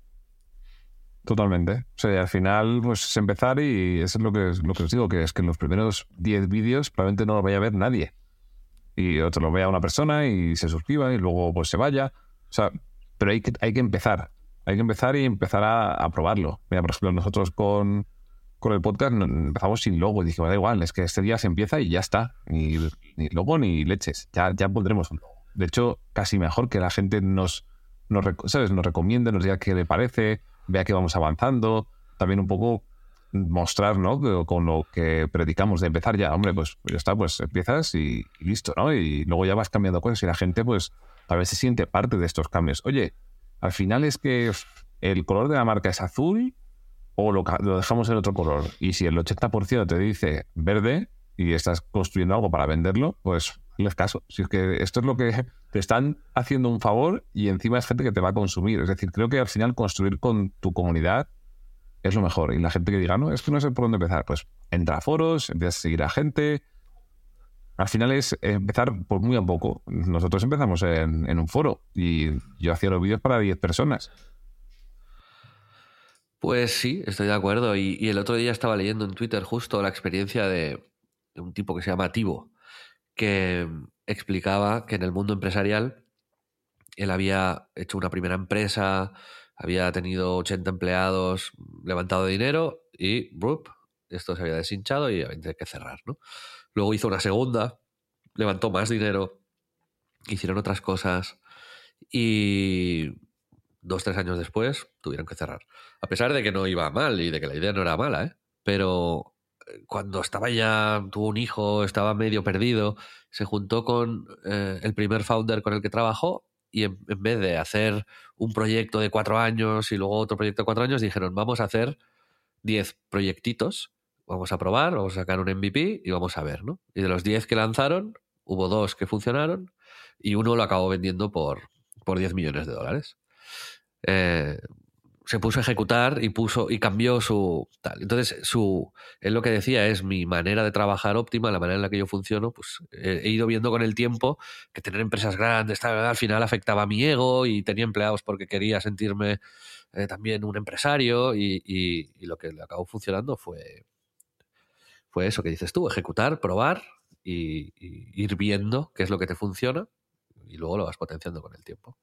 Totalmente. O sea, al final, pues es empezar y eso es lo que os digo, que es que en los primeros 10 vídeos probablemente no lo vaya a ver nadie. Y otro lo vea una persona y se suscriba y luego pues se vaya. O sea, pero hay que empezar. Hay que empezar y empezar a probarlo. Mira, por ejemplo, nosotros con el podcast empezamos sin logo y dije, da igual, es que este día se empieza y ya está. Ni logo ni leches. Ya pondremos un logo. De hecho, casi mejor que la gente nos recomiende, nos diga qué le parece, vea que vamos avanzando. También un poco mostrar, ¿no? Con lo que predicamos de empezar ya. Hombre, pues ya está, pues empiezas y listo, ¿no? Y luego ya vas cambiando cosas y la gente, pues, a veces se siente parte de estos cambios. Oye, al final es que el color de la marca es azul o lo dejamos en otro color. Y si el 80% te dice verde, y estás construyendo algo para venderlo, pues hazles caso. Si es que esto es lo que te están haciendo un favor y encima es gente que te va a consumir. Es decir, creo que al final construir con tu comunidad es lo mejor. Y la gente que diga, no, es que no sé por dónde empezar, pues entra a foros, empiezas a seguir a gente. Al final es empezar por muy a poco. Nosotros empezamos en un foro y yo hacía los vídeos para 10 personas.
Pues sí, estoy de acuerdo. Y el otro día estaba leyendo en Twitter justo la experiencia de un tipo que se llama Tibo, que explicaba que en el mundo empresarial él había hecho una primera empresa, había tenido 80 empleados, levantado dinero y ¡brup!, esto se había deshinchado y había que cerrar, ¿no? Luego hizo una segunda, levantó más dinero, hicieron otras cosas y 2-3 años después tuvieron que cerrar. A pesar de que no iba mal y de que la idea no era mala, ¿eh? Pero cuando estaba ya, tuvo un hijo, estaba medio perdido, se juntó con el primer founder con el que trabajó y en vez de hacer un proyecto de 4 años y luego otro proyecto de 4 años, dijeron, vamos a hacer 10 proyectitos, vamos a probar, vamos a sacar un MVP y vamos a ver, ¿no? Y de los 10 que lanzaron, hubo 2 que funcionaron y uno lo acabó vendiendo por $10 millones. Se puso a ejecutar y cambió su tal. Entonces, él lo que decía es mi manera de trabajar óptima, la manera en la que yo funciono, pues he ido viendo con el tiempo que tener empresas grandes al final afectaba a mi ego y tenía empleados porque quería sentirme también un empresario y lo que le acabó funcionando fue eso que dices tú, ejecutar, probar y ir viendo qué es lo que te funciona y luego lo vas potenciando con el tiempo.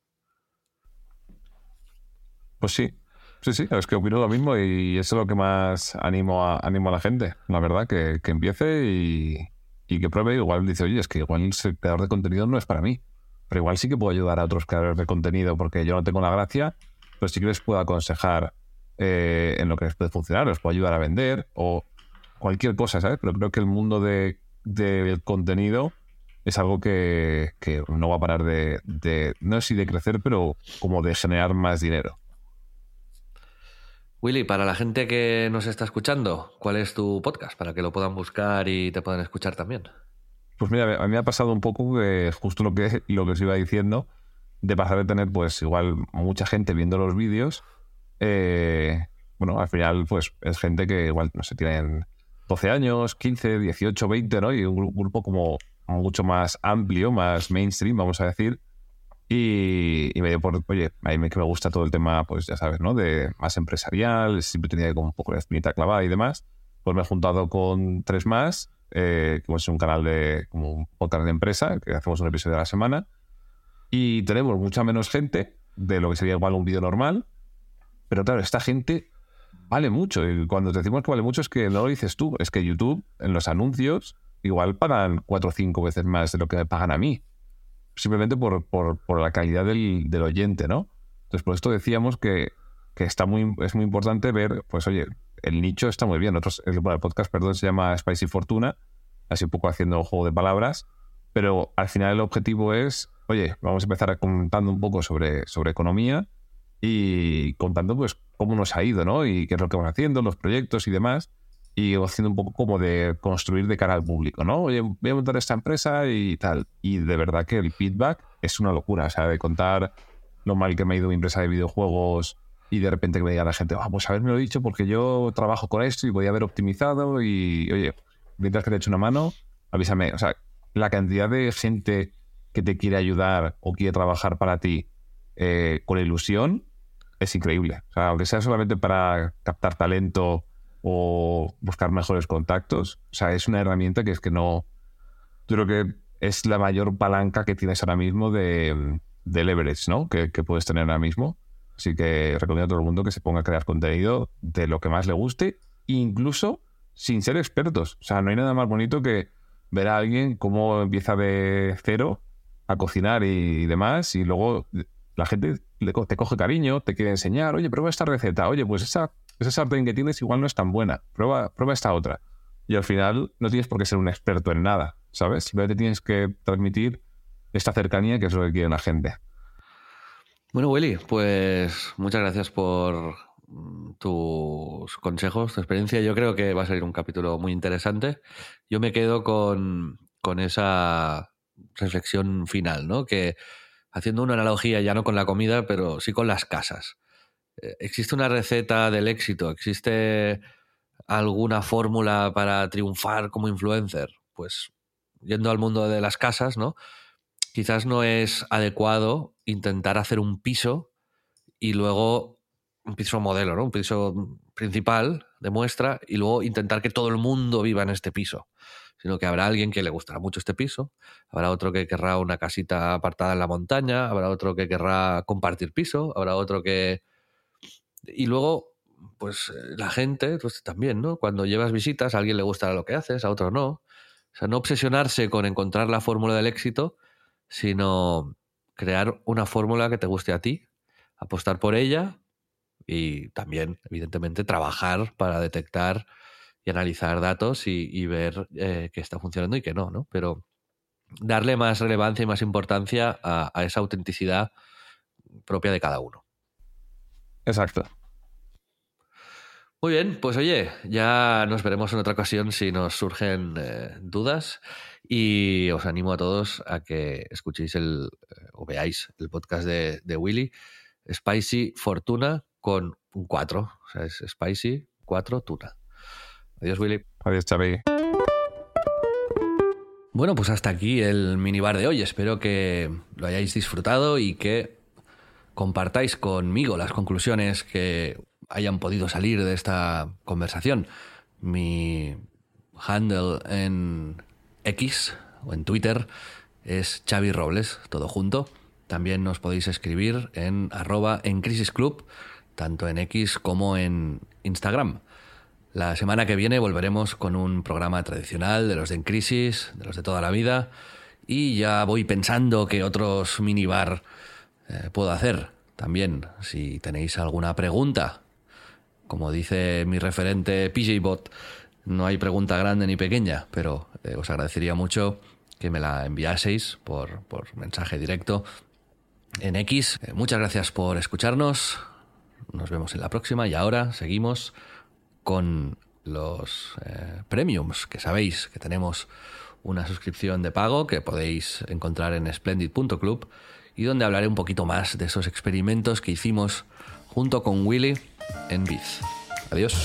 Pues sí, es que opino lo mismo y eso es lo que más animo a la gente, la verdad, que empiece y que pruebe. Igual dice, oye, es que igual ser creador de contenido no es para mí, pero igual sí que puedo ayudar a otros creadores de contenido porque yo no tengo la gracia, pues sí que les puedo aconsejar en lo que les puede funcionar, les puedo ayudar a vender o cualquier cosa, ¿sabes? Pero creo que el mundo del contenido es algo que no va a parar de no sé si de crecer, pero como de generar más dinero.
Willy, para la gente que nos está escuchando, ¿cuál es tu podcast? Para que lo puedan buscar y te puedan escuchar también.
Pues mira, a mí me ha pasado un poco que justo lo que os iba diciendo, de pasar de tener pues igual mucha gente viendo los vídeos, bueno, al final pues es gente que igual, no sé, tienen 12 años, 15, 18, 20, ¿no? Y un grupo como mucho más amplio, más mainstream, vamos a decir. Y me dio por, oye, a mí que me gusta todo el tema, pues ya sabes, ¿no? De más empresarial, siempre tenía como un poco la espinita clavada y demás. Pues me he juntado con 3 más, que es un canal como un podcast de empresa, que hacemos un episodio a la semana. Y tenemos mucha menos gente de lo que sería igual un vídeo normal. Pero claro, esta gente vale mucho. Y cuando te decimos que vale mucho es que no lo dices tú, es que YouTube, en los anuncios, igual pagan 4 o 5 veces más de lo que me pagan a mí. Simplemente por la calidad del oyente, ¿no? Entonces, por esto decíamos que es muy importante ver, pues oye, el nicho está muy bien. El podcast, perdón, se llama Spicy Fortuna, así un poco haciendo juego de palabras, pero al final el objetivo es, oye, vamos a empezar contando un poco sobre economía y contando pues cómo nos ha ido, ¿no? Y qué es lo que vamos haciendo, los proyectos y demás. Y haciendo un poco como de construir de cara al público, ¿no? Oye, voy a montar esta empresa y tal. Y de verdad que el feedback es una locura. O sea, de contar lo mal que me ha ido mi empresa de videojuegos y de repente que me diga la gente, pues haberme lo dicho porque yo trabajo con esto y voy a haber optimizado y, oye, mientras que te echo una mano, avísame. O sea, la cantidad de gente que te quiere ayudar o quiere trabajar para ti con ilusión es increíble. O sea, aunque sea solamente para captar talento o buscar mejores contactos. O sea, es una herramienta que es que no... Yo creo que es la mayor palanca que tienes ahora mismo de leverage, ¿no? Que puedes tener ahora mismo. Así que recomiendo a todo el mundo que se ponga a crear contenido de lo que más le guste, incluso sin ser expertos. O sea, no hay nada más bonito que ver a alguien cómo empieza de cero a cocinar y demás, y luego la gente te coge cariño, te quiere enseñar, oye, prueba esta receta, oye, pues esa sartén que tienes igual no es tan buena, prueba esta otra. Y al final no tienes por qué ser un experto en nada, ¿sabes? Simplemente tienes que transmitir esta cercanía que es lo que quiere la gente.
Bueno, Willy, pues muchas gracias por tus consejos, tu experiencia. Yo creo que va a salir un capítulo muy interesante. Yo me quedo con esa reflexión final, ¿no? Que haciendo una analogía ya no con la comida, pero sí con las casas. ¿Existe una receta del éxito? ¿Existe alguna fórmula para triunfar como influencer? Pues yendo al mundo de las casas, ¿no? Quizás no es adecuado intentar hacer un piso y luego un piso modelo, ¿no? Un piso principal de muestra y luego intentar que todo el mundo viva en este piso. Sino que habrá alguien que le gustará mucho este piso, habrá otro que querrá una casita apartada en la montaña, habrá otro que querrá compartir piso, habrá otro que... Y luego, pues la gente, pues también, ¿no? Cuando llevas visitas, a alguien le gustará lo que haces, a otro no. O sea, no obsesionarse con encontrar la fórmula del éxito, sino crear una fórmula que te guste a ti, apostar por ella y también, evidentemente, trabajar para detectar y analizar datos y ver qué está funcionando y qué no, ¿no? Pero darle más relevancia y más importancia a esa autenticidad propia de cada uno.
Exacto.
Muy bien, pues oye, ya nos veremos en otra ocasión si nos surgen dudas y os animo a todos a que escuchéis o veáis el podcast de Willy, Spicy Fortuna con un 4, o sea, es Spicy 4 Tuna. Adiós, Willy.
Adiós, Xavi.
Bueno, pues hasta aquí el minibar de hoy. Espero que lo hayáis disfrutado y que compartáis conmigo las conclusiones que hayan podido salir de esta conversación. Mi handle en X o en Twitter es Xavi Robles, todo junto. También nos podéis escribir en @encrisisclub, tanto en X como en Instagram. La semana que viene volveremos con un programa tradicional de los de En Crisis, de los de toda la vida, y ya voy pensando qué otros minibar puedo hacer. También, si tenéis alguna pregunta, como dice mi referente PJBot, no hay pregunta grande ni pequeña, pero os agradecería mucho que me la enviaseis por mensaje directo en X. Muchas gracias por escucharnos. Nos vemos en la próxima y ahora seguimos con los premiums, que sabéis que tenemos una suscripción de pago que podéis encontrar en splendid.club y donde hablaré un poquito más de esos experimentos que hicimos junto con Willy en Biz. Adiós.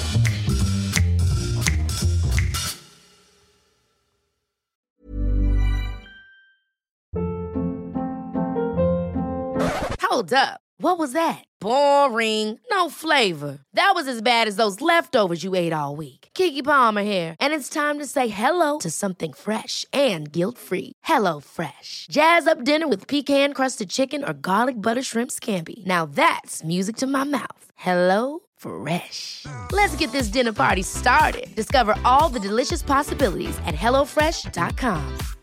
Hold up. What was that? Boring. No flavor. That was as bad as those leftovers you ate all week. Keke Palmer here, and it's time to say hello to something fresh and guilt-free. Hello Fresh. Jazz up dinner with pecan-crusted chicken or garlic butter shrimp scampi. Now that's music to my mouth. Hello Fresh. Let's get this dinner party started. Discover all the delicious possibilities at hellofresh.com.